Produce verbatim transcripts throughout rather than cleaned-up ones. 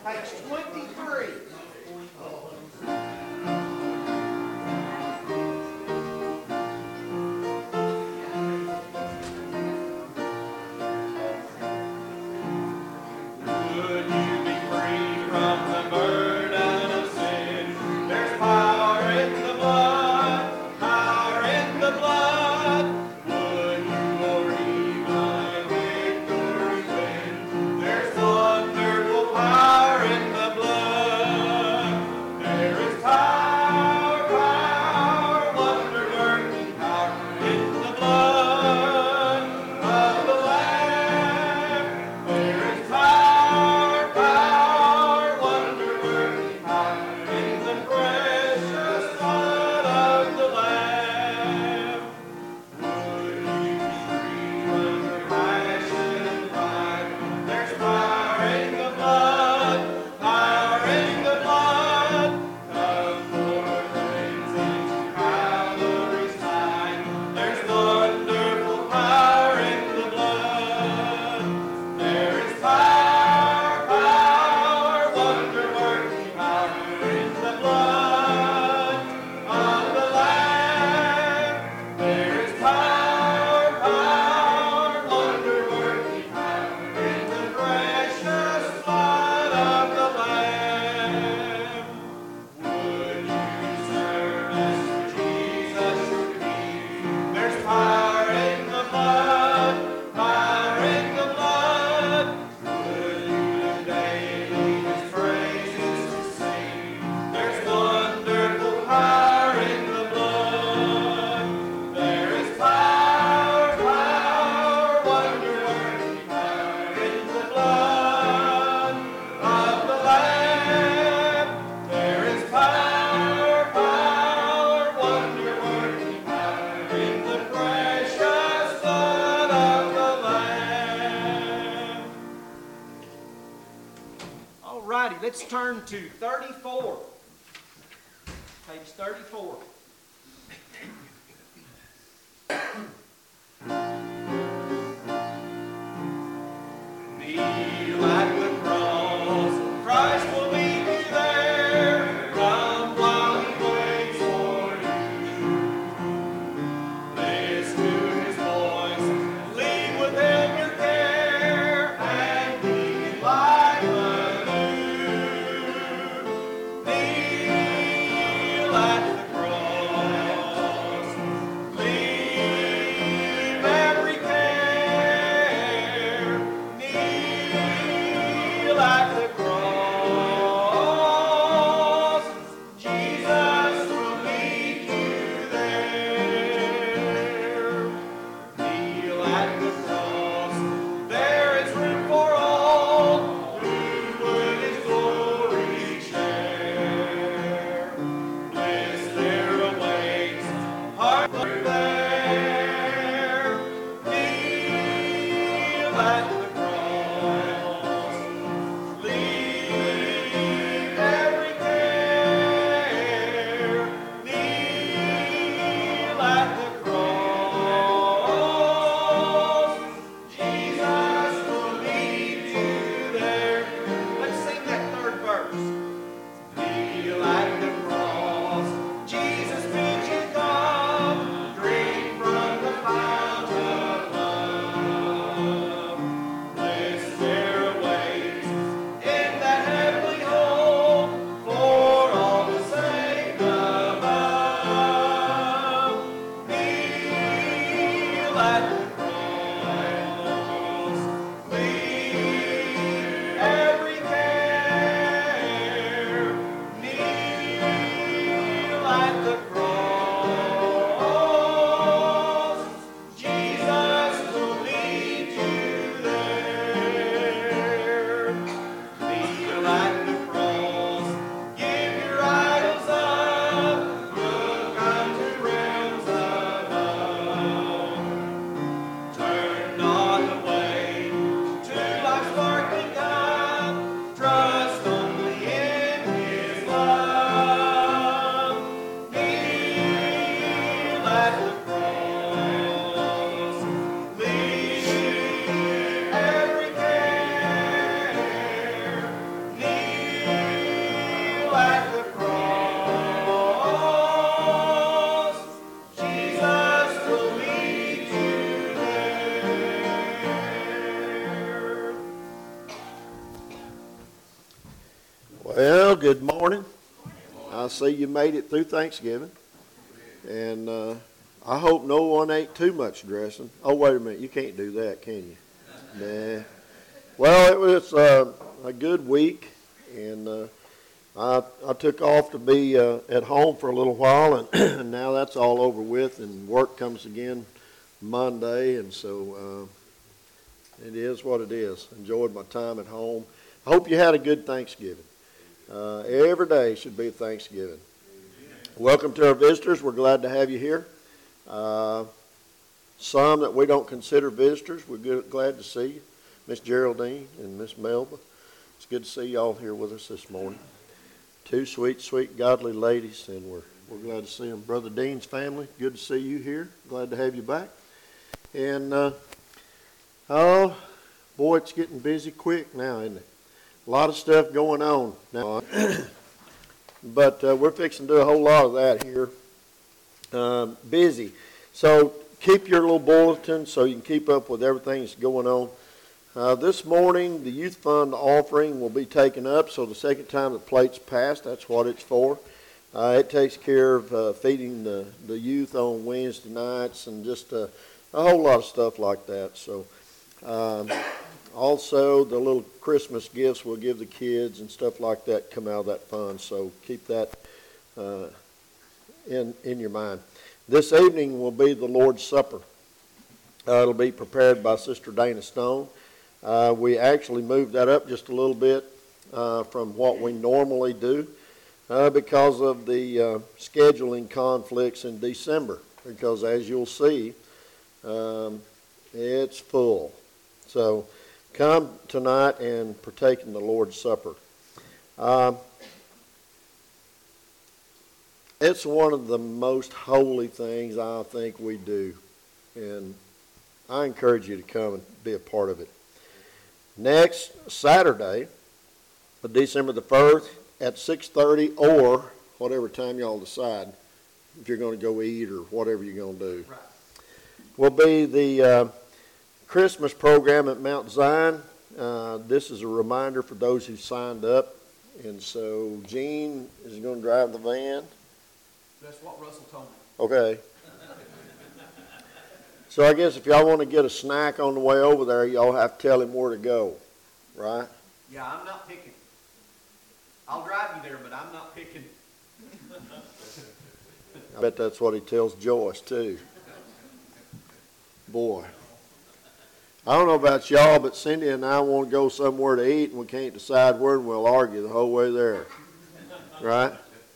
Page twenty-three. Let's turn to thirty-four. Page thirty-four. Kneel at the cross, Christ will meet you there. Come while he waits for you. Listen to his voice, leave with him your care, and be like the Kneel at the cross. Well, good morning. I see you made it through Thanksgiving. And uh, I hope no one ate too much dressing. Oh, wait a minute. You can't do that, can you? Nah. Well, it was uh, a good week. And uh, I, I took off to be uh, at home for a little while. And now that's all over with. And work comes again Monday. And so uh, it is what it is. Enjoyed my time at home. I hope you had a good Thanksgiving. Uh, every day should be Thanksgiving. Welcome to our visitors. We're glad to have you here. Uh, some that we don't consider visitors, we're good, glad to see you. Miss Geraldine and Miss Melba. It's good to see y'all here with us this morning. Two sweet, sweet, godly ladies, and we're we're glad to see them. Brother Dean's family, good to see you here. Glad to have you back. And uh, oh, boy, it's getting busy quick now, isn't it? A lot of stuff going on now, but uh, we're fixing to do a whole lot of that here. Uh, busy. So keep your little bulletin so you can keep up with everything that's going on. Uh, this morning, the Youth Fund offering will be taken up, so the second time the plate's passed, that's what it's for. Uh, it takes care of uh, feeding the, the youth on Wednesday nights and just uh, a whole lot of stuff like that. So. Um, Also, the little Christmas gifts we'll give the kids and stuff like that come out of that fund. So keep that uh, in in your mind. This evening will be the Lord's Supper. Uh, it'll be prepared by Sister Dana Stone. Uh, we actually moved that up just a little bit uh, from what we normally do uh, because of the uh, scheduling conflicts in December. Because as you'll see, um, it's full. So. Come tonight and partake in the Lord's Supper. Um, it's one of the most holy things I think we do, and I encourage you to come and be a part of it. Next Saturday, December the first, at six thirty, or whatever time y'all decide, if you're going to go eat or whatever you're going to do, will be the Uh, Christmas program at Mount Zion. Uh, this is a reminder for those who signed up. And so Gene is going to drive the van. That's what Russell told me. Okay. So I guess if y'all want to get a snack on the way over there, y'all have to tell him where to go, right? Yeah, I'm not picking. I'll drive you there, but I'm not picking. I bet that's what he tells Joyce too. Boy. I don't know about y'all, but Cindy and I want to go somewhere to eat, and we can't decide where, and we'll argue the whole way there, right?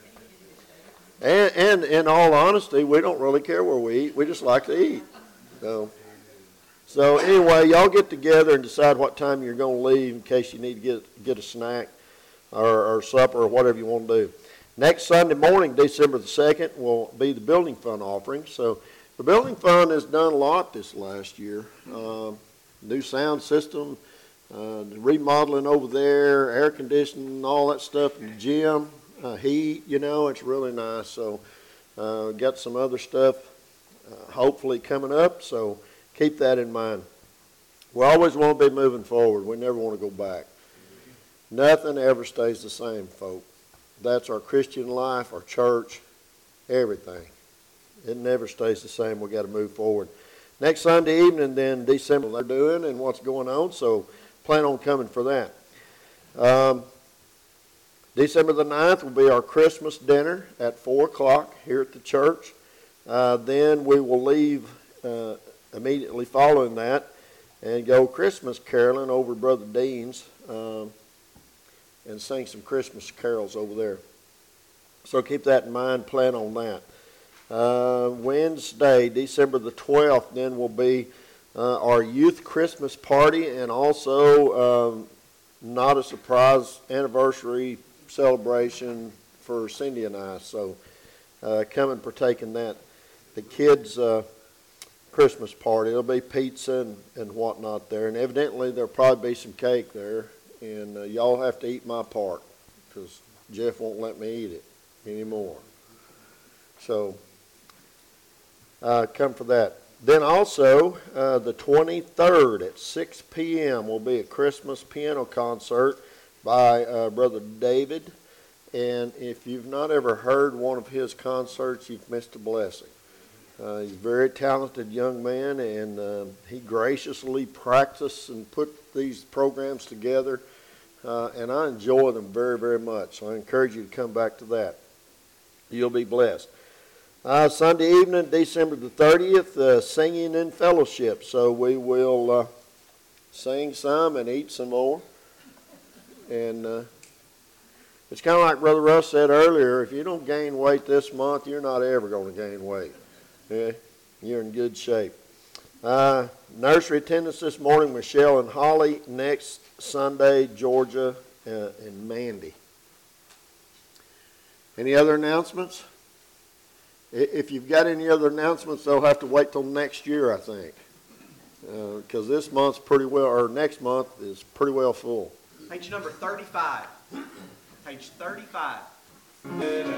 And, and in all honesty, we don't really care where we eat. We just like to eat. So, so anyway, y'all get together and decide what time you're going to leave in case you need to get get a snack or, or supper or whatever you want to do. Next Sunday morning, December the second, will be the Building Fund offering. So the Building Fund has done a lot this last year. Um, New sound system, uh, remodeling over there, air conditioning, all that stuff in the gym, uh, heat, you know, it's really nice. So uh, got some other stuff uh, hopefully coming up, so keep that in mind. We always want to be moving forward. We never want to go back. Nothing ever stays the same, folk. That's our Christian life, our church, everything. It never stays the same. We got to move forward. Next Sunday evening, then, December, they're doing and what's going on, so plan on coming for that. Um, December the ninth will be our Christmas dinner at four o'clock here at the church. Uh, then we will leave uh, immediately following that and go Christmas caroling over Brother Dean's um, and sing some Christmas carols over there. So keep that in mind, plan on that. Uh, Wednesday, December the twelfth, then will be uh, our youth Christmas party, and also um, not a surprise anniversary celebration for Cindy and I. So uh, come and partake in that. The kids' uh, Christmas party, there'll be pizza and, and whatnot there, and evidently there'll probably be some cake there, and uh, y'all have to eat my part because Jeff won't let me eat it anymore. So. Uh, come for that. Then also, uh, the twenty-third at six p.m. will be a Christmas piano concert by uh, Brother David. And if you've not ever heard one of his concerts, you've missed a blessing. Uh, he's a very talented young man, and uh, he graciously practiced and put these programs together, uh, and I enjoy them very, very much. So I encourage you to come back to that. You'll be blessed. Uh, Sunday evening, December the thirtieth, uh, singing in fellowship. So we will uh, sing some and eat some more. And uh, it's kind of like Brother Russ said earlier, if you don't gain weight this month, you're not ever going to gain weight. Yeah, you're in good shape. Uh, nursery attendance this morning, Michelle and Holly. Next Sunday, Georgia uh, and Mandy. Any other announcements? If you've got any other announcements, they'll have to wait till next year, I think. Because uh, this month's pretty well, or next month is pretty well full. Page number thirty-five. Page thirty-five. In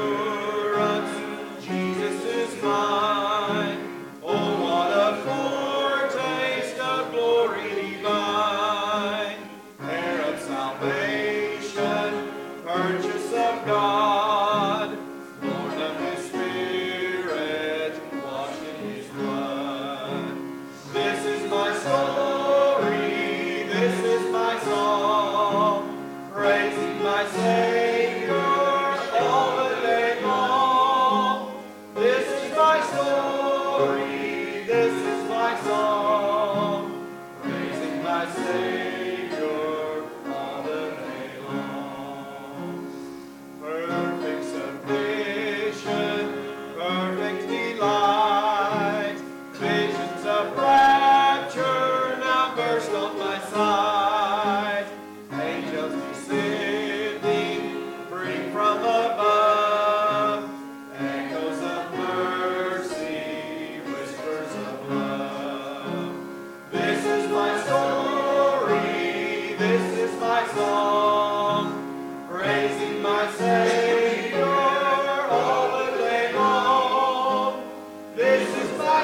assurance, Jesus is mine. Oh, what a foretaste of glory divine. Heir of salvation, purchase of God. Born of His Spirit, washed in His blood. This is my story, this is my song, praising my Savior all the day long. This is my story, this is my song, praising my Savior all the day long. Perfect submission, perfect delight, visions of rapture now burst on my sight. Angels descending, bring from above, echoes of mercy, whispers of love. This is my story, this is my song, praising my Savior all the day long. This is my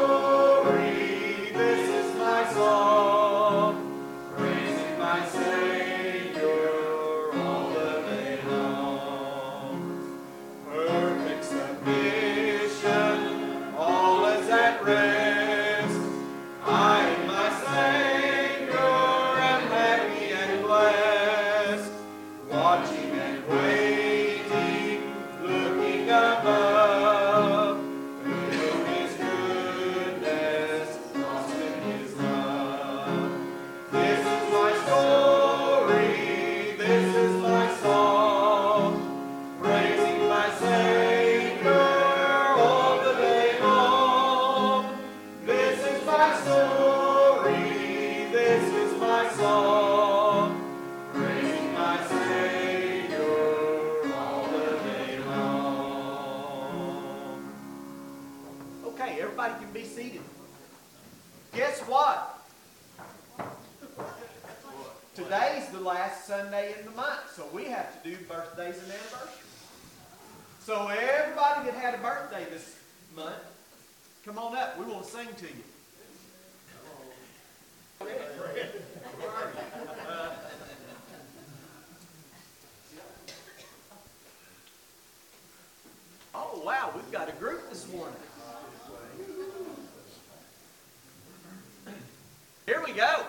story, this is my song, praising my Savior all the day long. Perfect submission, all is at rest. I in my Savior am happy and blessed, watching and waiting, looking above, filled His goodness, lost in His love. This is my story, this is my song, praising my Savior all the day long. This is my story, this is my song, praising my Savior all the day long. Okay, everybody can be seated. Guess what? Today's the last Sunday in the month, so we have to do birthdays and anniversaries. So everybody that had a birthday this month, come on up. We want to sing to you. Oh, wow, we've got a group this morning. Here we go.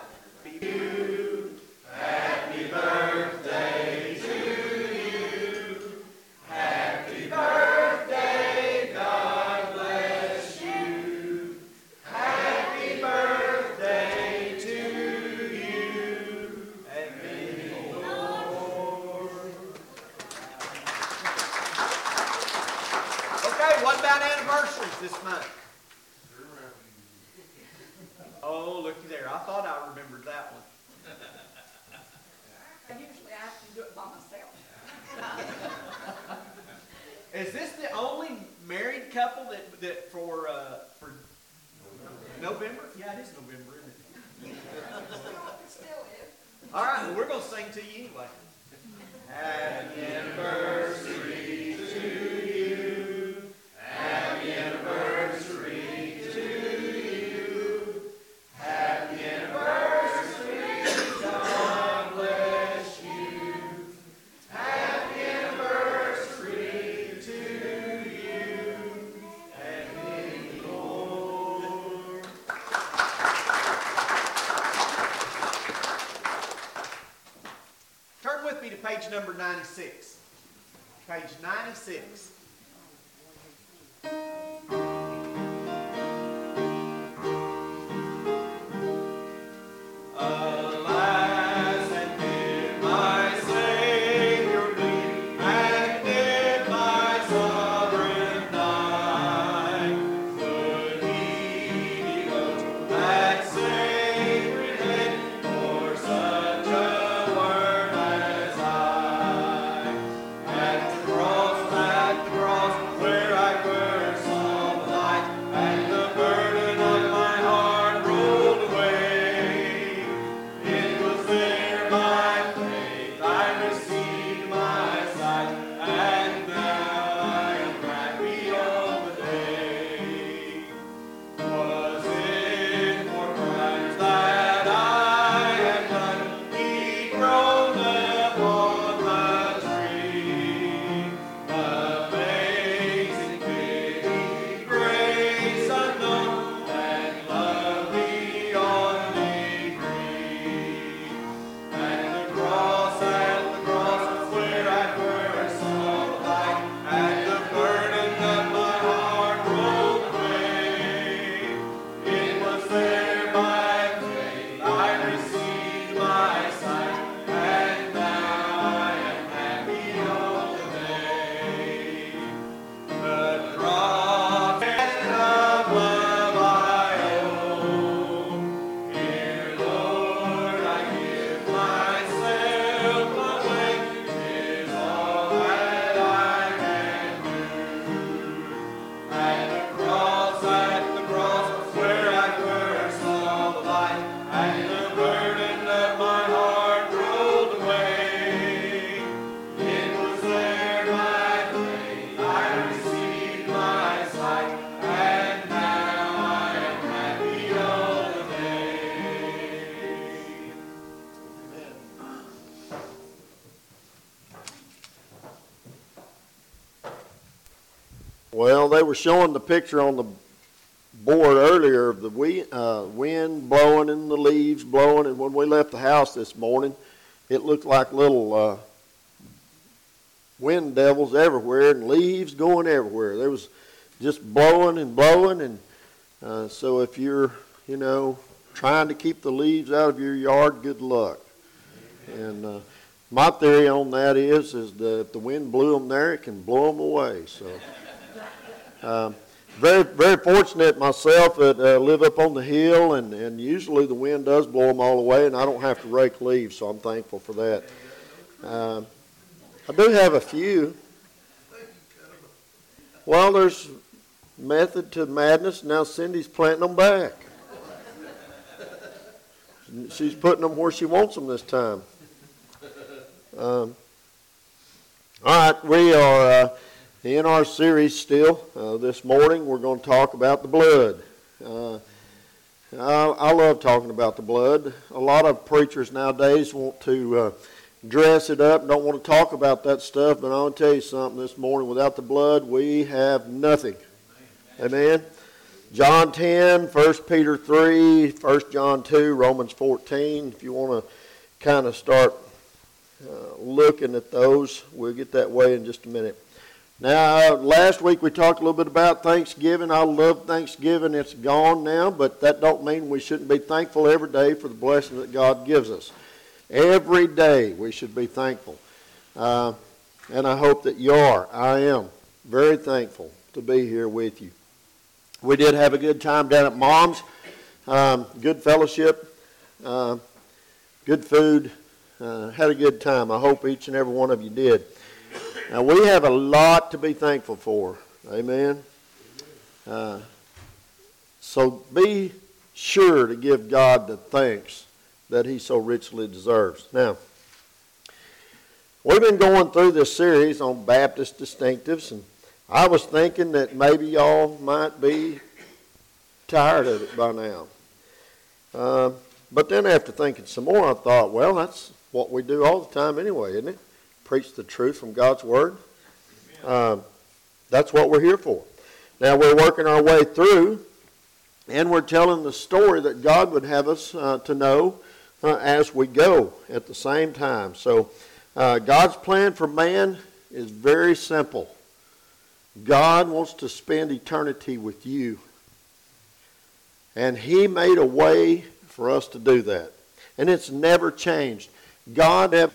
Happy birthday to you. Happy birthday, God bless you. Happy birthday to you. And many more. Okay, what about anniversaries this month? Oh, looky there. I thought I remembered that one. Usually I have to do it by myself. Is this the only married couple that, that for, uh, for November? Yeah, it is November, isn't it? It still is. All right, well, we're going to sing to you anyway. Happy anniversary to you. Happy anniversary to you. Happy anniversary. God bless you. to page number ninety-six. Page ninety-six. Alas, and did my Savior bleed, and did my sovereign die? Could he devote that sacred head for such a worm as I? At the cross, at the cross, where I first saw the light, and the burden of my heart rolled away. It was there by faith I received my sight, and now I am happy all the day. Was it for crimes that I had done, he groaned upon the tree? Amazing pity, grace unknown, and love beyond degree. At the cross, at the cross, where I first saw the light, and the burden of my heart rolled away. It was there by faith I received my sight, and now I am happy all the day. The cross and of love I owe. Here, Lord, I give myself away. 'Tis all that I can do. At the cross, at the cross, where I first saw the light, and the burden of my heart rolled away. It was there by faith I received my sight, and now I am happy all the day. Well, they were showing the picture on the board earlier of the wi- uh, wind blowing and the leaves blowing, and when we left the house this morning, it looked like little uh, wind devils everywhere and leaves going everywhere. There was just blowing and blowing, and uh, so if you're, you know, trying to keep the leaves out of your yard, good luck. And uh, my theory on that is, is that if the wind blew them there, it can blow them away. So. Um, very, very fortunate myself that uh, live up on the hill, and, and usually the wind does blow them all away, and I don't have to rake leaves, so I'm thankful for that. Um, I do have a few. Well, there's method to madness. Now Cindy's planting them back. She's putting them where she wants them this time. Um, all right, we are... Uh, In our series still, uh, this morning we're going to talk about the blood. Uh, I, I love talking about the blood. A lot of preachers nowadays want to uh, dress it up and don't want to talk about that stuff, but I want to tell you something this morning. Without the blood, we have nothing. Amen? John ten, First Peter three, First John two, Romans fourteen. If you want to kind of start uh, looking at those, we'll get that way in just a minute. Now, last week we talked a little bit about Thanksgiving. I love Thanksgiving. It's gone now, but that don't mean we shouldn't be thankful every day for the blessing that God gives us. Every day we should be thankful. Uh, and I hope that you are. I am very thankful to be here with you. We did have a good time down at Mom's. Um, good fellowship, uh, good food. Uh, had a good time. I hope each and every one of you did. Now, we have a lot to be thankful for. Amen? Uh, so be sure to give God the thanks that he so richly deserves. Now, we've been going through this series on Baptist distinctives, and I was thinking that maybe y'all might be tired of it by now. Uh, but then after thinking some more, I thought, well, that's what we do all the time anyway, isn't it? Preach the truth from God's Word. Um, that's what we're here for. Now we're working our way through, and we're telling the story that God would have us uh, to know uh, as we go at the same time. So Uh, God's plan for man is very simple. God wants to spend eternity with you. And he made a way for us to do that. And it's never changed. God have,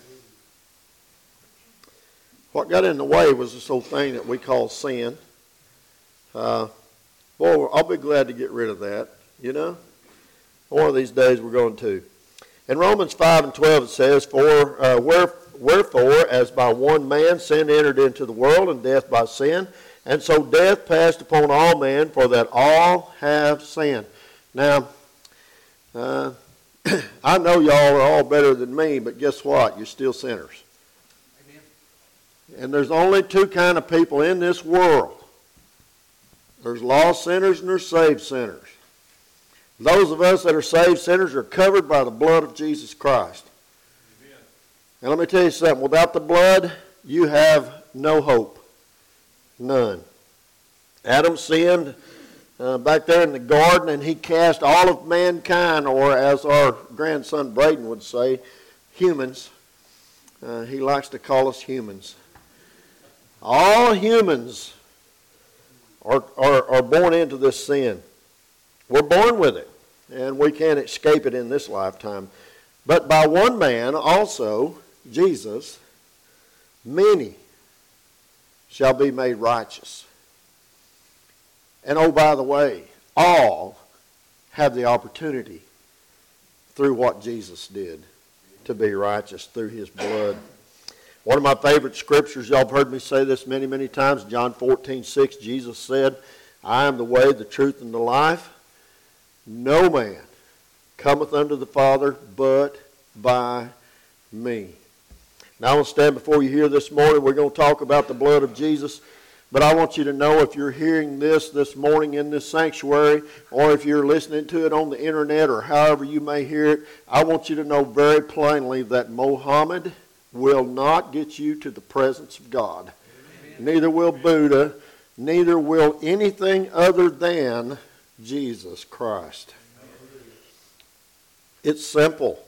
what got in the way was this whole thing that we call sin. Uh, boy, I'll be glad to get rid of that, you know. One of these days we're going to. In Romans five and twelve it says, For uh, wherefore, as by one man sin entered into the world, and death by sin, and so death passed upon all men, for that all have sinned. Now, uh, I know y'all are all better than me, but guess what? You're still sinners. Amen. And there's only two kind of people in this world. There's lost sinners and there's saved sinners. Those of us that are saved sinners are covered by the blood of Jesus Christ. Amen. And let me tell you something. Without the blood, you have no hope. None. Adam sinned uh, back there in the garden, and he cast all of mankind, or as our grandson Braden would say, humans. Uh, he likes to call us humans. All humans are, are, are born into this sin. We're born with it, and we can't escape it in this lifetime. But by one man also, Jesus, many shall be made righteous. And oh, by the way, all have the opportunity through what Jesus did to be righteous through his blood. One of my favorite scriptures, y'all have heard me say this many, many times, John fourteen six, Jesus said, I am the way, the truth, and the life. No man cometh unto the Father but by me. Now I want to stand before you here this morning. We're going to talk about the blood of Jesus. But I want you to know, if you're hearing this this morning in this sanctuary, or if you're listening to it on the internet, or however you may hear it, I want you to know very plainly that Mohammed will not get you to the presence of God. Amen. Neither will Buddha, neither will anything other than Jesus Christ. It's simple.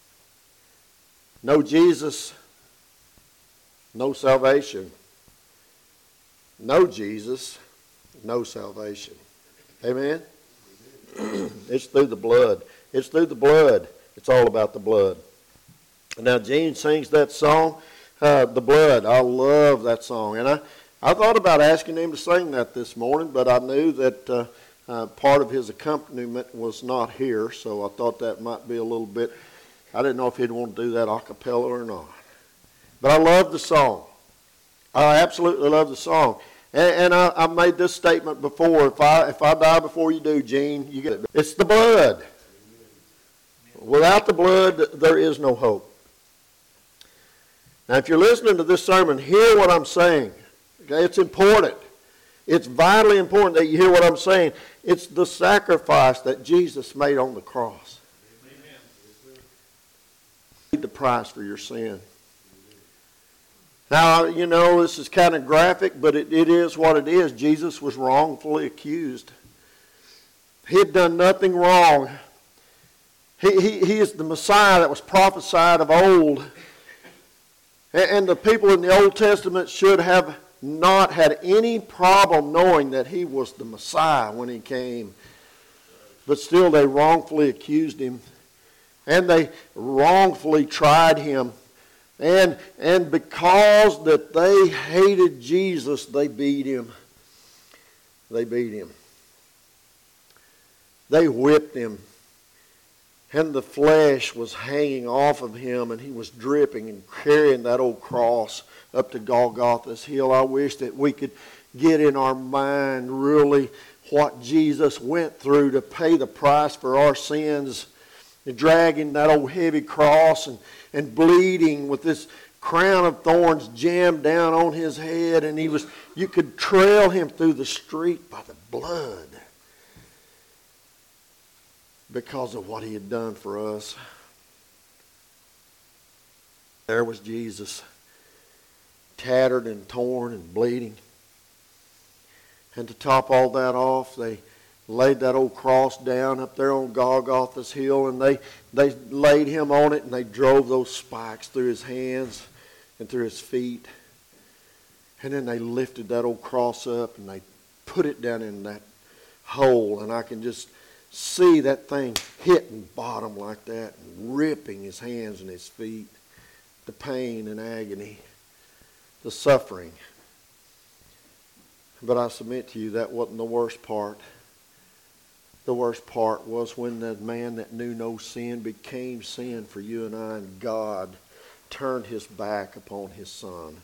No Jesus, no salvation. No Jesus, no salvation. Amen? It's through the blood. It's through the blood. It's all about the blood. Now, Gene sings that song, uh, The Blood. I love that song. And I, I thought about asking him to sing that this morning, but I knew that uh, uh, part of his accompaniment was not here, so I thought that might be a little bit, I didn't know if he'd want to do that a cappella or not. But I love the song. I absolutely love the song. And, and I, I made this statement before. If I if I die before you do, Gene, you get it. It's the blood. Without the blood, there is no hope. Now, if you're listening to this sermon, hear what I'm saying. Okay, it's important. It's vitally important that you hear what I'm saying. It's the sacrifice that Jesus made on the cross. Amen. Paid the price for your sin. Now, you know, this is kind of graphic, but it, it is what it is. Jesus was wrongfully accused. He had done nothing wrong. He, he, he is the Messiah that was prophesied of old. And, and the people in the Old Testament should have not had any problem knowing that he was the Messiah when he came. But still, they wrongfully accused him. And they wrongfully tried him. And, and because that they hated Jesus, they beat him. They beat him. They whipped him. And the flesh was hanging off of him, and he was dripping and carrying that old cross up to Golgotha's hill. I wish that we could get in our mind really what Jesus went through to pay the price for our sins. And dragging that old heavy cross and, and bleeding with this crown of thorns jammed down on his head. And he was, you could trail him through the street by the blood because of what he had done for us. There was Jesus, tattered and torn and bleeding. And to top all that off, they laid that old cross down up there on Golgotha's hill, and they, they laid him on it, and they drove those spikes through his hands and through his feet. And then they lifted that old cross up and they put it down in that hole. And I can just see that thing hitting bottom like that and ripping his hands and his feet. The pain and agony, the suffering. But I submit to you that wasn't the worst part. The worst part was when the man that knew no sin became sin for you and I, and God turned his back upon his son.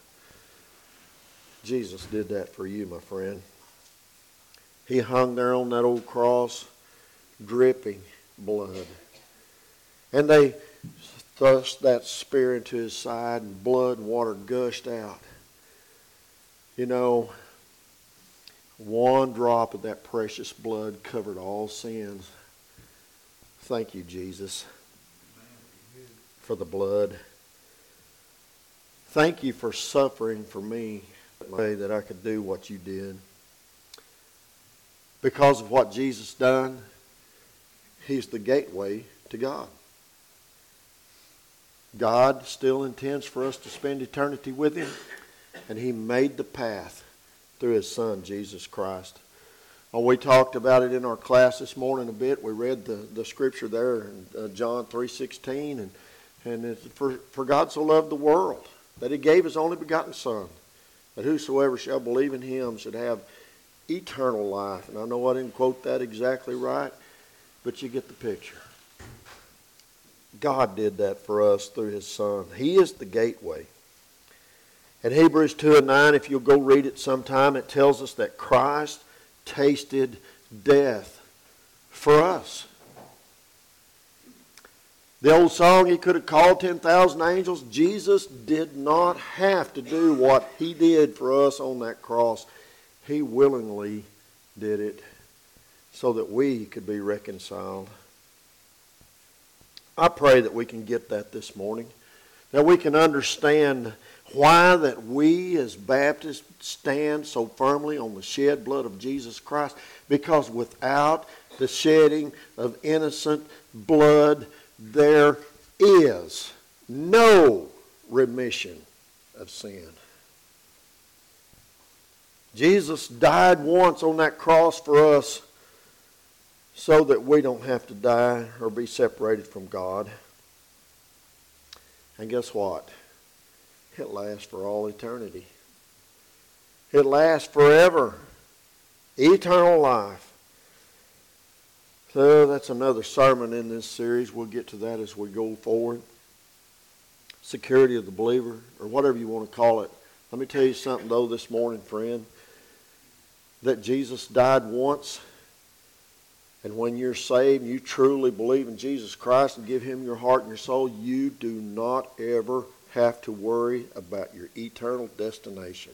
Jesus did that for you, my friend. He hung there on that old cross, dripping blood. And they thrust that spear into his side, and blood and water gushed out. You know, one drop of that precious blood covered all sins. Thank you, Jesus, for the blood. Thank you for suffering for me, that I could do what you did. Because of what Jesus done, he's the gateway to God. God still intends for us to spend eternity with him, and he made the path through his son, Jesus Christ. Well, we talked about it in our class this morning a bit. We read the, the scripture there in uh, John three sixteen, and, and it's for, for God so loved the world that he gave his only begotten Son, that whosoever shall believe in him should have eternal life. And I know I didn't quote that exactly right, but you get the picture. God did that for us through his Son. He is the gateway. In Hebrews two and nine, if you'll go read it sometime, it tells us that Christ tasted death for us. The old song, he could have called ten thousand angels. Jesus did not have to do what he did for us on that cross. He willingly did it so that we could be reconciled. I pray that we can get that this morning, that we can understand why that we as Baptists stand so firmly on the shed blood of Jesus Christ. Because without the shedding of innocent blood, there is no remission of sin. Jesus died once on that cross for us so that we don't have to die or be separated from God. And guess what? It lasts for all eternity. It lasts forever. Eternal life. So that's another sermon in this series. We'll get to that as we go forward. Security of the believer, or whatever you want to call it. Let me tell you something though this morning, friend. That Jesus died once. And when you're saved, you truly believe in Jesus Christ and give him your heart and your soul, you do not ever have to worry about your eternal destination.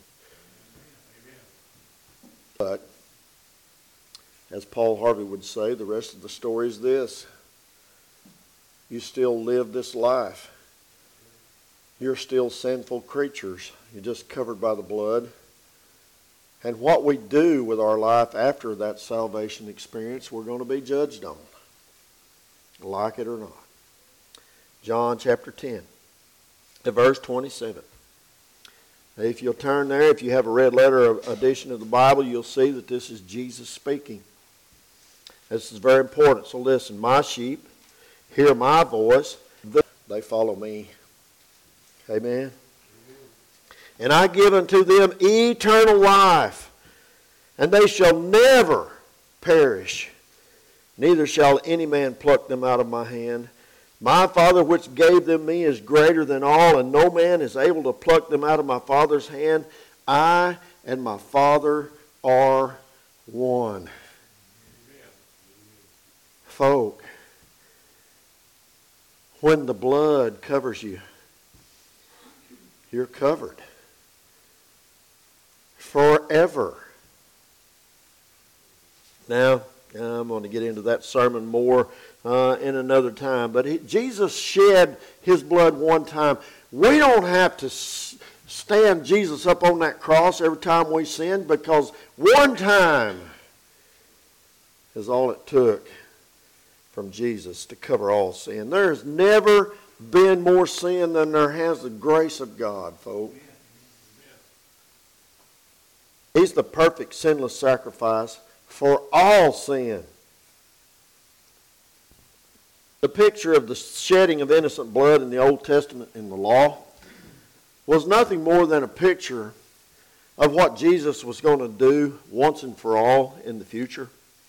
But, as Paul Harvey would say, the rest of the story is this. You still live this life. You're still sinful creatures. You're just covered by the blood. And what we do with our life after that salvation experience, we're going to be judged on, like it or not. John chapter ten, verse twenty-seven. If you'll turn there, if you have a red letter edition of the Bible, you'll see that this is Jesus speaking. This is very important. So listen, my sheep hear my voice, they follow me. Amen. And I give unto them eternal life, and they shall never perish, neither shall any man pluck them out of my hand. My Father which gave them me is greater than all, and no man is able to pluck them out of my Father's hand. I and my Father are one. Amen. Folk, when the blood covers you, you're covered. Forever. Now, I'm going to get into that sermon more uh, in another time. But he, Jesus shed his blood one time. We don't have to s- stand Jesus up on that cross every time we sin, because one time is all it took from Jesus to cover all sin. There has never been more sin than there has the grace of God, folks. He's the perfect sinless sacrifice for all sin. The picture of the shedding of innocent blood in the Old Testament in the law was nothing more than a picture of what Jesus was going to do once and for all in the future.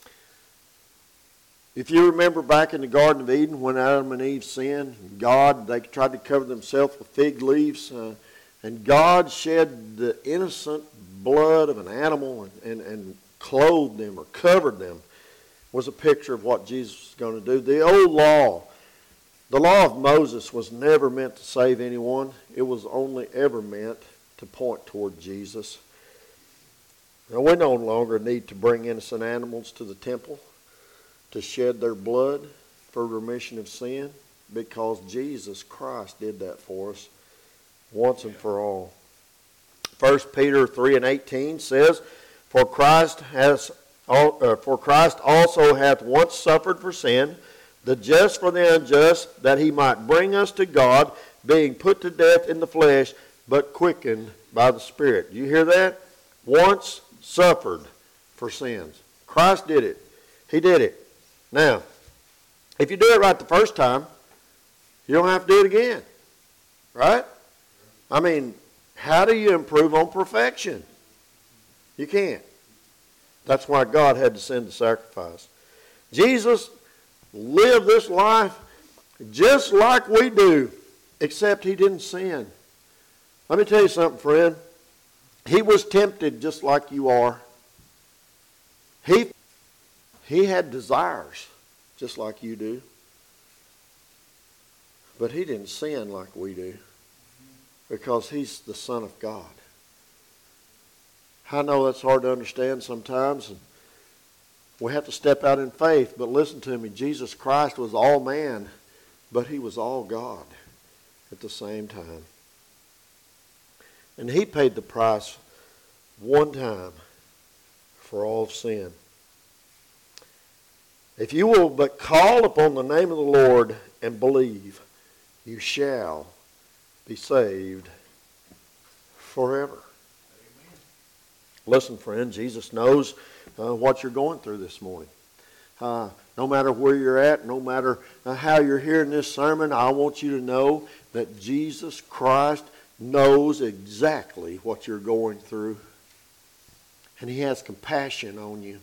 If you remember back in the Garden of Eden when Adam and Eve sinned, God, they tried to cover themselves with fig leaves, uh, and God shed the innocent blood of an animal and, and, and clothed them or covered them, was a picture of what Jesus was going to do. The old law, the law of Moses, was never meant to save anyone. It was only ever meant to point toward Jesus. Now, we no longer need to bring innocent animals to the temple to shed their blood for remission of sin, because Jesus Christ did that for us once and for all. First Peter three and eighteen says, For Christ has uh, for Christ also hath once suffered for sin, the just for the unjust, that he might bring us to God, being put to death in the flesh, but quickened by the Spirit. Do you hear that? Once suffered for sins. Christ did it. He did it. Now, if you do it right the first time, you don't have to do it again. Right? I mean, how do you improve on perfection? You can't. That's why God had to send the sacrifice. Jesus lived this life just like we do, except he didn't sin. Let me tell you something, friend. He was tempted just like you are. He, he had desires just like you do. But he didn't sin like we do, because he's the Son of God. I know that's hard to understand sometimes, and we have to step out in faith, but listen to me. Jesus Christ was all man, but he was all God at the same time. And he paid the price one time for all sin. If you will but call upon the name of the Lord and believe, you shall be saved forever. Amen. Listen, friend, Jesus knows uh, what you're going through this morning. Uh, no matter where you're at, no matter uh, how you're hearing this sermon, I want you to know that Jesus Christ knows exactly what you're going through. And he has compassion on you.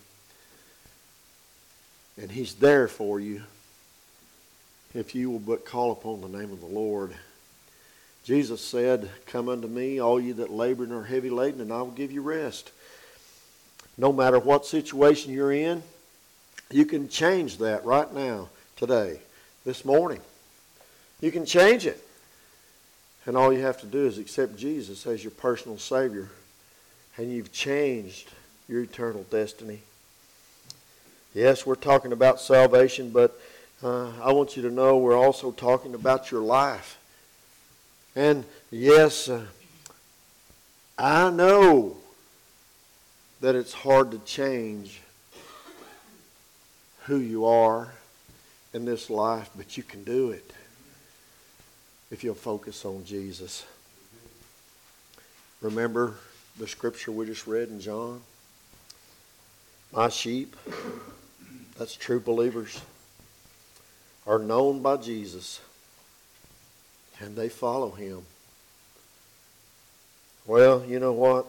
And he's there for you if you will but call upon the name of the Lord. Jesus said, Come unto me, all you that labor and are heavy laden, and I will give you rest. No matter what situation you're in, you can change that right now, today, this morning. You can change it. And all you have to do is accept Jesus as your personal Savior, and you've changed your eternal destiny. Yes, we're talking about salvation, but uh, I want you to know we're also talking about your life. And yes, uh, I know that it's hard to change who you are in this life, but you can do it if you'll focus on Jesus. Remember the scripture we just read in John? My sheep, that's true believers, are known by Jesus, and they follow him. Well, you know what?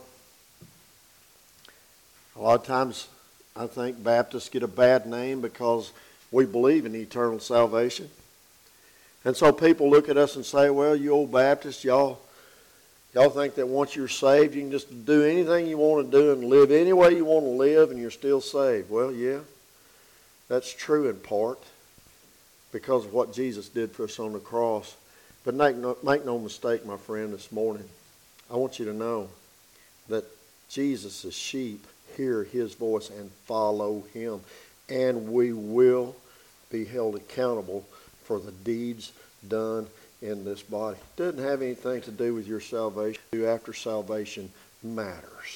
A lot of times I think Baptists get a bad name because we believe in eternal salvation. And so people look at us and say, well, you old Baptists, y'all, y'all think that once you're saved, you can just do anything you want to do and live any way you want to live and you're still saved. Well, yeah, that's true in part because of what Jesus did for us on the cross. But make no, make no mistake, my friend, this morning, I want you to know that Jesus' sheep hear his voice and follow him. And we will be held accountable for the deeds done in this body. It doesn't have anything to do with your salvation. After salvation matters.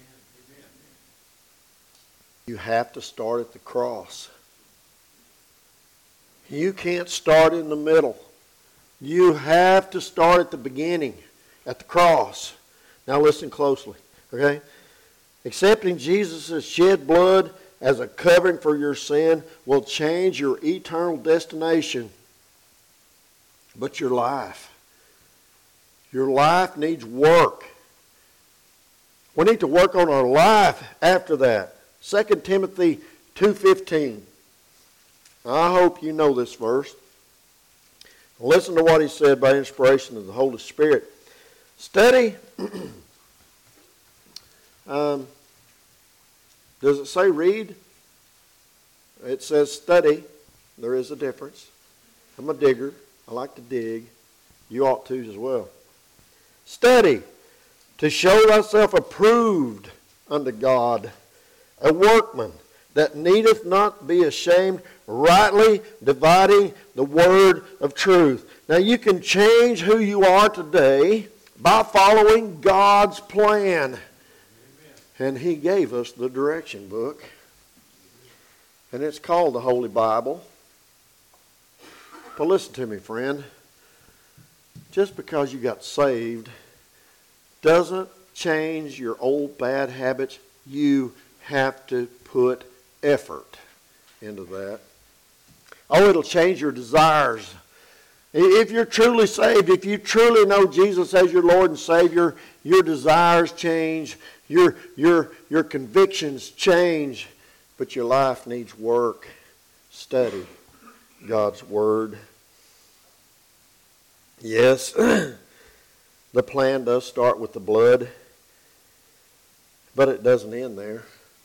You have to start at the cross. You can't start in the middle. You have to start at the beginning, at the cross. Now listen closely, okay? Accepting Jesus' shed blood as a covering for your sin will change your eternal destination. But your life, your life needs work. We need to work on our life after that. Second Timothy two fifteen. I hope you know this verse. Listen to what he said by inspiration of the Holy Spirit. Study. um, does it say read? It says study. There is a difference. I'm a digger. I like to dig. You ought to as well. Study to show thyself approved unto God, a workman that needeth not be ashamed, rightly dividing the word of truth. Now you can change who you are today by following God's plan. Amen. And he gave us the direction book. And it's called the Holy Bible. But listen to me, friend. Just because you got saved doesn't change your old bad habits. You have to put effort into that. Oh, it'll change your desires. If you're truly saved, if you truly know Jesus as your Lord and Savior, your desires change, your, your, your convictions change, but your life needs work. Study God's Word. Yes, the plan does start with the blood, but it doesn't end there.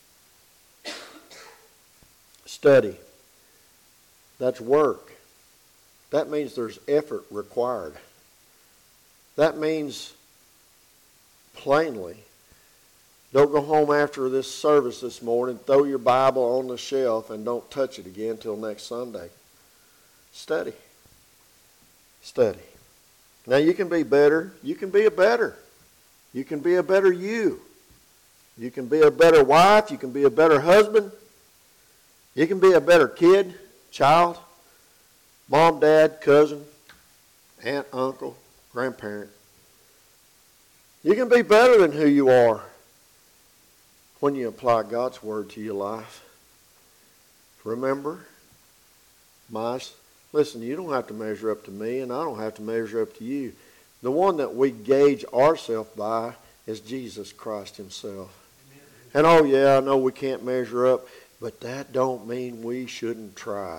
Study. That's work. That means there's effort required. That means, plainly, don't go home after this service this morning, throw your Bible on the shelf, and don't touch it again until next Sunday. Study. Study. Now you can be better. You can be a better. You can be a better you. You can be a better wife. You can be a better husband. You can be a better kid, child, mom, dad, cousin, aunt, uncle, grandparent. You can be better than who you are when you apply God's Word to your life. Remember, my, listen, you don't have to measure up to me, and I don't have to measure up to you. The one that we gauge ourselves by is Jesus Christ himself. Amen. And oh yeah, I know we can't measure up, but that don't mean we shouldn't try.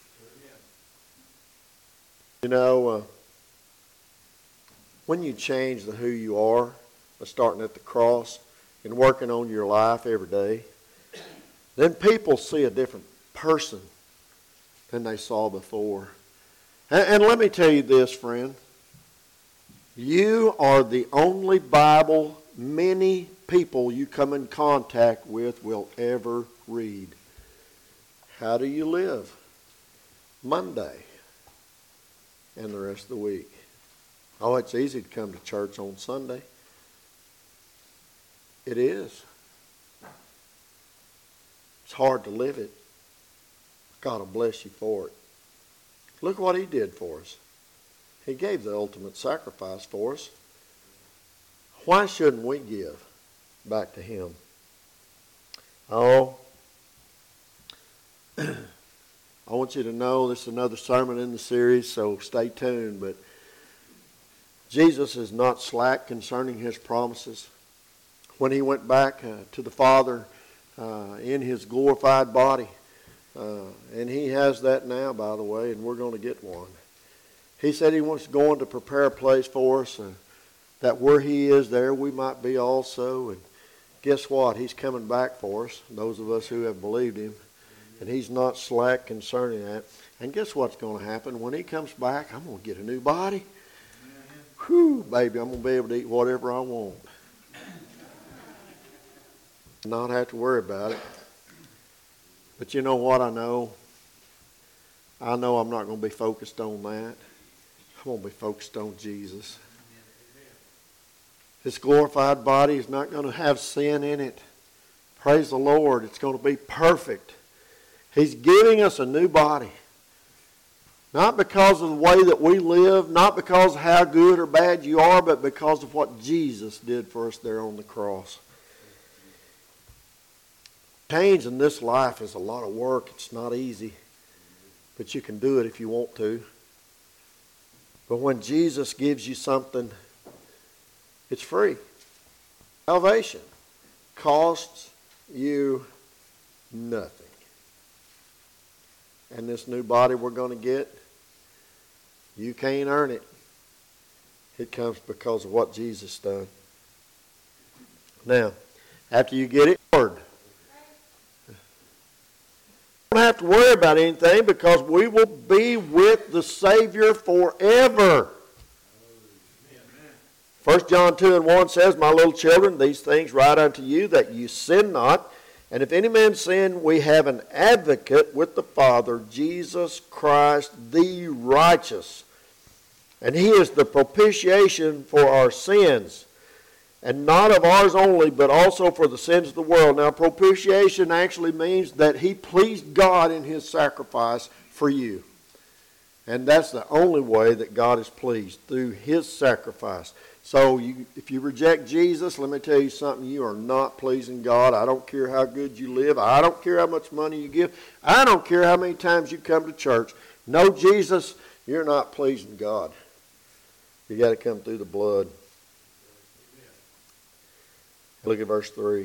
You know, uh, when you change the who you are, by starting at the cross and working on your life every day, then people see a different person than they saw before. And, and let me tell you this, friend. You are the only Bible many people you come in contact with will ever read. How do you live? Monday and the rest of the week. Oh, it's easy to come to church on Sunday. It is. It's hard to live it. God will bless you for it. Look what he did for us. He gave the ultimate sacrifice for us. Why shouldn't we give back to him? Oh, I want you to know this is another sermon in the series, so stay tuned. But Jesus is not slack concerning his promises. When he went back uh, to the Father uh, in his glorified body, uh, and he has that now, by the way, and we're going to get one. He said he wants to go on to prepare a place for us, and that where he is there, we might be also. And guess what? He's coming back for us, those of us who have believed him. And he's not slack concerning that. And guess what's going to happen? When he comes back, I'm going to get a new body. Whew, baby, I'm going to be able to eat whatever I want. Not have to worry about it. But you know what I know? I know I'm not going to be focused on that. I'm going to be focused on Jesus. This glorified body is not going to have sin in it. Praise the Lord. It's going to be perfect. He's giving us a new body. Not because of the way that we live, not because of how good or bad you are, but because of what Jesus did for us there on the cross. Change in this life is a lot of work. It's not easy. But you can do it if you want to. But when Jesus gives you something, it's free. Salvation costs you nothing. And this new body we're going to get, you can't earn it. It comes because of what Jesus done. Now, after you get it, Lord, you don't have to worry about anything because we will be with the Savior forever. First John two and one says, My little children, these things write unto you, that you sin not. And if any man sin, we have an advocate with the Father, Jesus Christ the righteous. And he is the propitiation for our sins. And not of ours only, but also for the sins of the world. Now, propitiation actually means that he pleased God in his sacrifice for you. And that's the only way that God is pleased, through his sacrifice. So you, if you reject Jesus, let me tell you something, you are not pleasing God. I don't care how good you live. I don't care how much money you give. I don't care how many times you come to church. No Jesus, you're not pleasing God. You got to come through the blood. Look at verse three.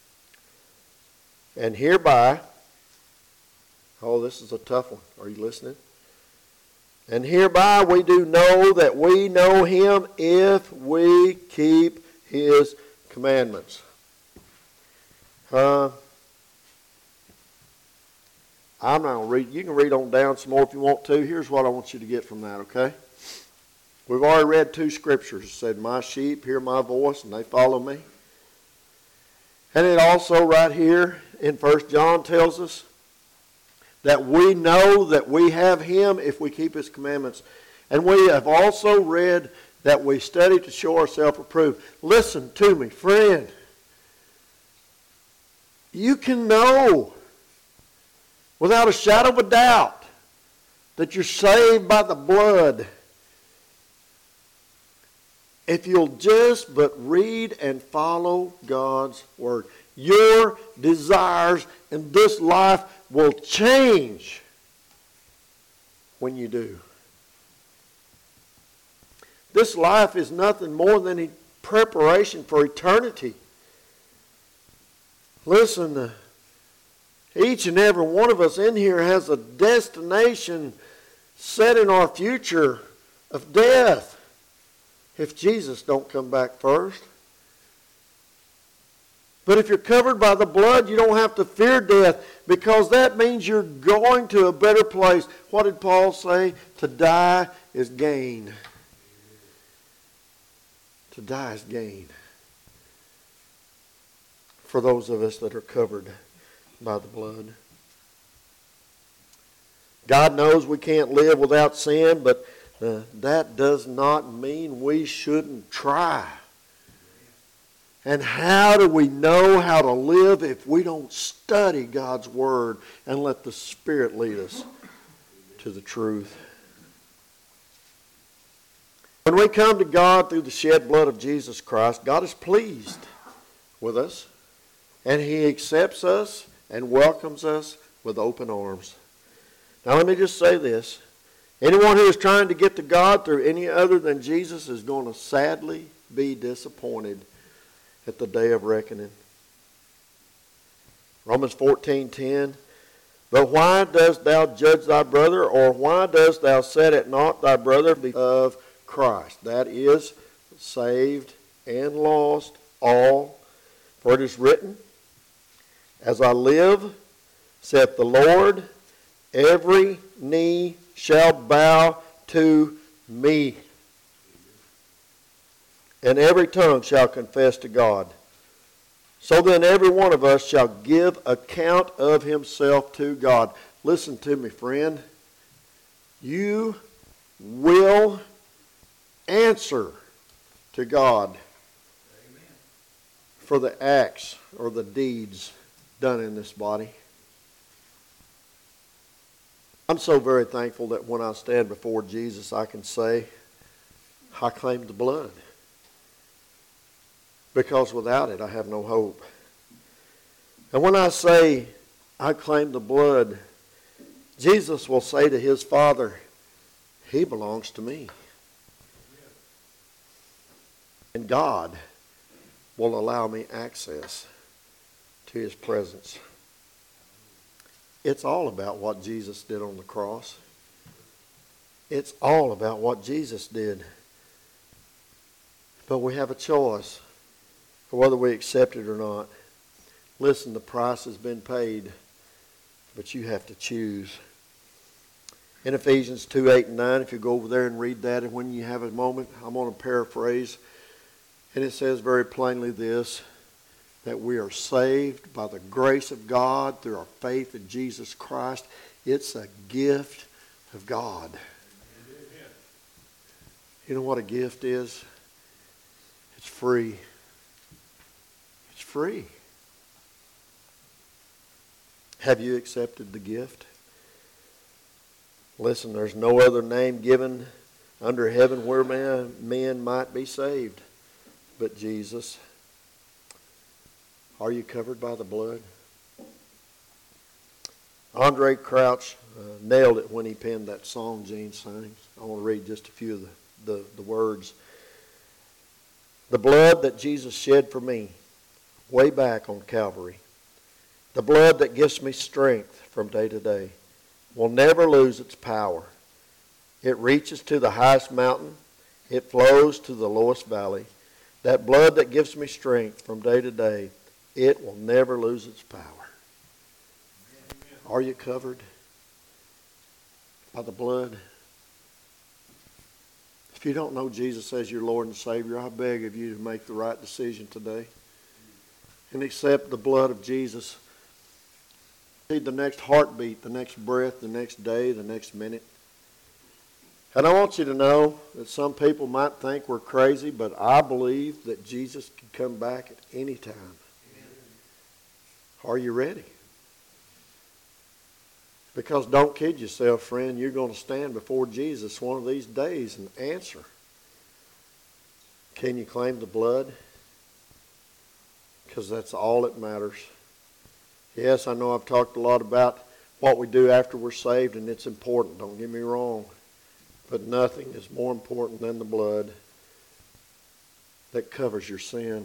And hereby, oh, this is a tough one. Are you listening? And hereby we do know that we know him if we keep his commandments. Uh, I'm not going to read. You can read on down some more if you want to. Here's what I want you to get from that, okay? We've already read two scriptures. It said, my sheep hear my voice and they follow me. And it also right here in First John tells us that we know that we have him if we keep his commandments. And we have also read that we study to show ourselves approved. Listen to me, friend. You can know without a shadow of a doubt that you're saved by the blood if you'll just but read and follow God's word. Your desires in this life will change when you do. This life is nothing more than a preparation for eternity. Listen, uh, each and every one of us in here has a destination set in our future of death if Jesus don't come back first. But if you're covered by the blood, you don't have to fear death, because that means you're going to a better place. What did Paul say? To die is gain. To die is gain. For those of us that are covered by the blood. God knows we can't live without sin, but uh, that does not mean we shouldn't try. And how do we know how to live if we don't study God's Word and let the Spirit lead us to the truth? When we come to God through the shed blood of Jesus Christ, God is pleased with us, and he accepts us and welcomes us with open arms. Now let me just say this. Anyone who is trying to get to God through any other than Jesus is going to sadly be disappointed at the day of reckoning. Romans fourteen ten. But why dost thou judge thy brother, or why dost thou set at naught thy brother of Christ? That is, saved and lost all. For it is written, As I live, saith the Lord, every knee shall bow to me, and every tongue shall confess to God. So then every one of us shall give account of himself to God. Listen to me, friend. You will answer to God Amen. For the acts or the deeds done in this body. I'm so very thankful that when I stand before Jesus, I can say, I claim the blood. Because without it, I have no hope. And when I say, I claim the blood, Jesus will say to his Father, he belongs to me. And God will allow me access to his presence. It's all about what Jesus did on the cross. It's all about what Jesus did. But we have a choice whether we accept it or not. Listen, the price has been paid, but you have to choose. In Ephesians two, eight, and nine, if you go over there and read that, and when you have a moment, I'm going to paraphrase. And it says very plainly this, that we are saved by the grace of God through our faith in Jesus Christ. It's a gift of God. You know what a gift is? It's free. It's free. Have you accepted the gift? Listen, there's no other name given under heaven where man, men might be saved but Jesus. Are you covered by the blood? Andre Crouch uh, nailed it when he penned that song Gene sings. I want to read just a few of the, the, the words. The blood that Jesus shed for me way back on Calvary, the blood that gives me strength from day to day, will never lose its power. It reaches to the highest mountain. It flows to the lowest valley. That blood that gives me strength from day to day, it will never lose its power. Are you covered by the blood? If you don't know Jesus as your Lord and Savior, I beg of you to make the right decision today and accept the blood of Jesus. Need the next heartbeat, the next breath, the next day, the next minute. And I want you to know that some people might think we're crazy, but I believe that Jesus can come back at any time. Are you ready? Because don't kid yourself, friend, you're going to stand before Jesus one of these days and answer. Can you claim the blood? Because that's all that matters. Yes, I know I've talked a lot about what we do after we're saved, and it's important, don't get me wrong. But nothing is more important than the blood that covers your sin.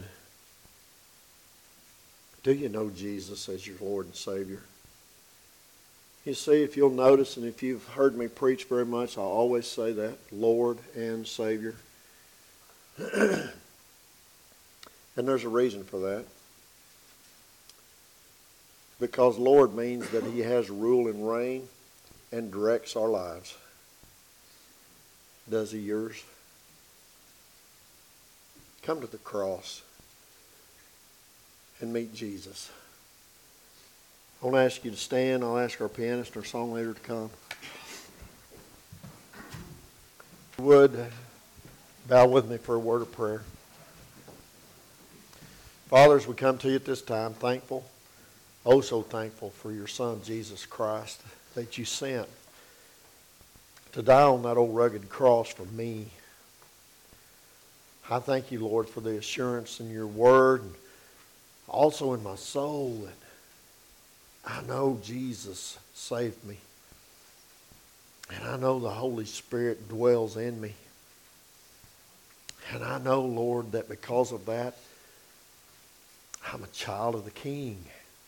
Do you know Jesus as your Lord and Savior? You see, if you'll notice, and if you've heard me preach very much, I always say that, Lord and Savior. And there's a reason for that. Because Lord means that he has rule and reign and directs our lives. Does he yours? Come to the cross and meet Jesus. I want to ask you to stand. I'll ask our pianist or song leader to come. If you would, bow with me for a word of prayer. Father, as we come to you at this time, thankful, oh so thankful for your Son, Jesus Christ, that you sent to die on that old rugged cross for me. I thank you, Lord, for the assurance in your word, and also in my soul that I know Jesus saved me. And I know the Holy Spirit dwells in me. And I know, Lord, that because of that, I'm a child of the King.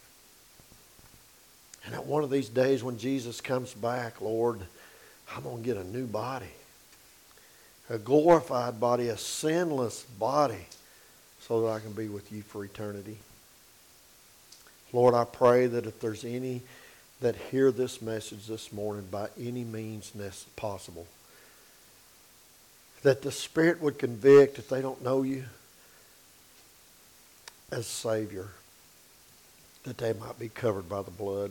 And that one of these days when Jesus comes back, Lord, I'm going to get a new body. A glorified body, a sinless body, so that I can be with you for eternity. Lord, I pray that if there's any that hear this message this morning by any means possible, that the Spirit would convict if they don't know you as Savior, that they might be covered by the blood.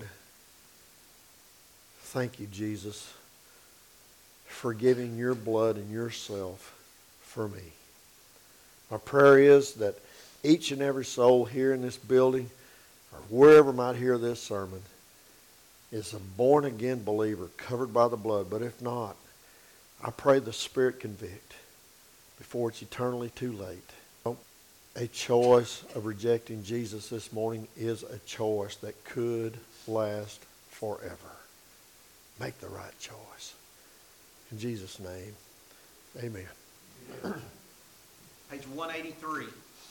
Thank you, Jesus, for giving your blood and yourself for me. My prayer is that each and every soul here in this building or wherever might hear this sermon is a born-again believer covered by the blood. But if not, I pray the Spirit convict before it's eternally too late. A choice of rejecting Jesus this morning is a choice that could last forever. Make the right choice. In Jesus' name, amen. Page one eighty-three.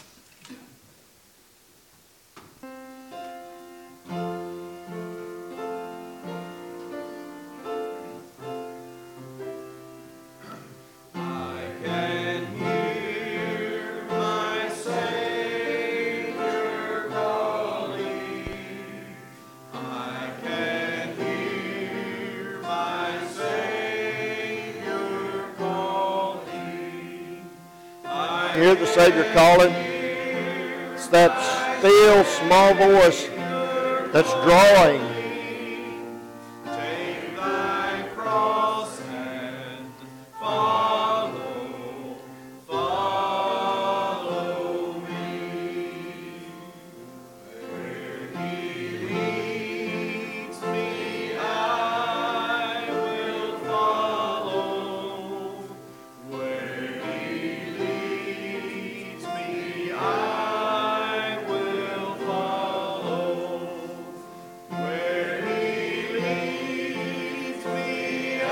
Hear the Savior calling. It's that still small voice that's drawing. Take thy cross and follow, follow me. Where he leads me, I will follow. Where he leads me, I will follow. Where he leads me, I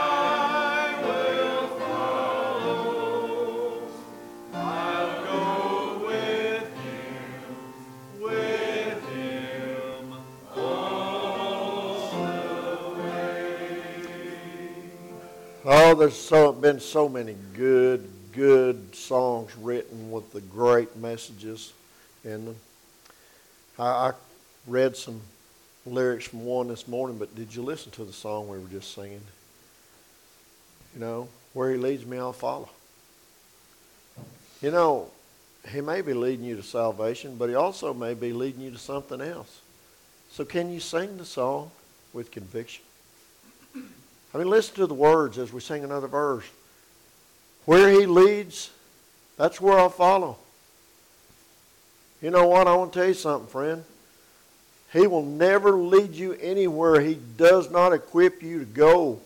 will follow. I'll go with him, with him all the way. Oh, there's so been so many good, good songs written with the great messages in them. I, I read some lyrics from one this morning, but did you listen to the song we were just singing? You know, where he leads me, I'll follow. You know, he may be leading you to salvation, but he also may be leading you to something else. So can you sing the song with conviction? I mean, listen to the words as we sing another verse. Where he leads, that's where I'll follow. You know what? I want to tell you something, friend. He will never lead you anywhere he does not equip you to go.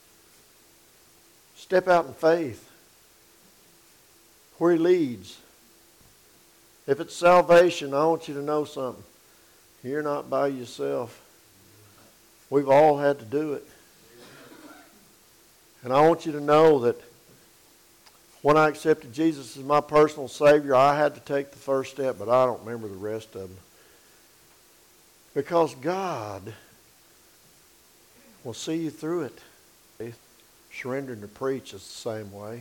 Step out in faith. Where he leads. If it's salvation, I want you to know something. You're not by yourself. We've all had to do it. And I want you to know that when I accepted Jesus as my personal Savior, I had to take the first step, but I don't remember the rest of them. Because God will see you through it. Surrendering to preach is the same way.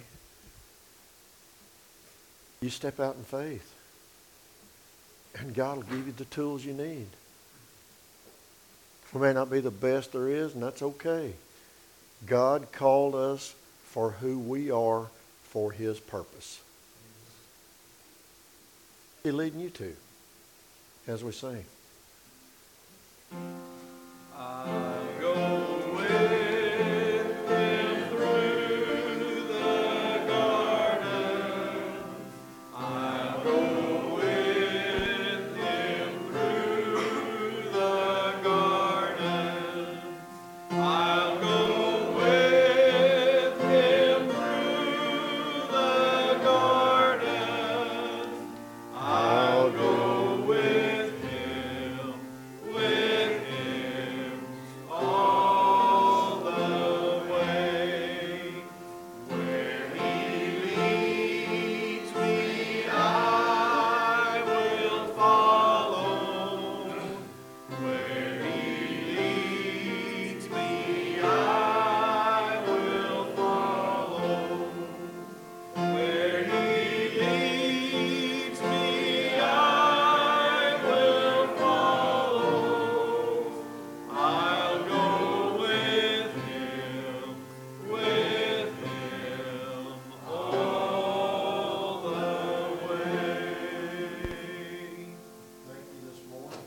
You step out in faith, and God will give you the tools you need. We may not be the best there is, and that's okay. God called us for who we are for his purpose. He's leading you to as we sing. I'll go with him through the garden. I'll go with him through the garden. I'll go with him through the garden. I'll go with him, with him all the way. Where he leads me, I will follow. Where he leads me, I will follow. Where he leads me, I will follow. I'll go with him, with him all the way. Thank you this morning.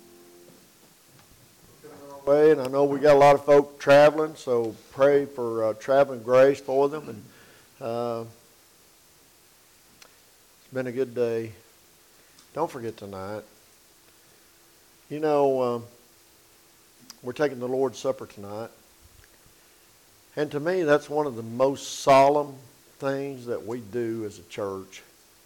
Way, and I know we got a lot of folk traveling, so pray for uh, traveling grace for them. And uh, it's been a good day. Don't forget tonight. You know, um, We're taking the Lord's Supper tonight. And to me, that's one of the most solemn things that we do as a church.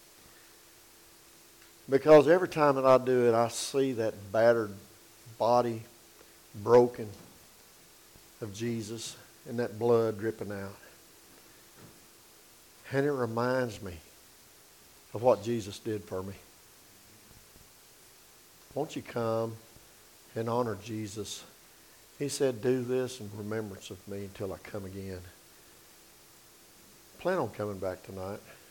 Because every time that I do it, I see that battered body broken of Jesus and that blood dripping out. And it reminds me of what Jesus did for me. Won't you come and honor Jesus? He said, do this in remembrance of me until I come again. Plan on coming back tonight.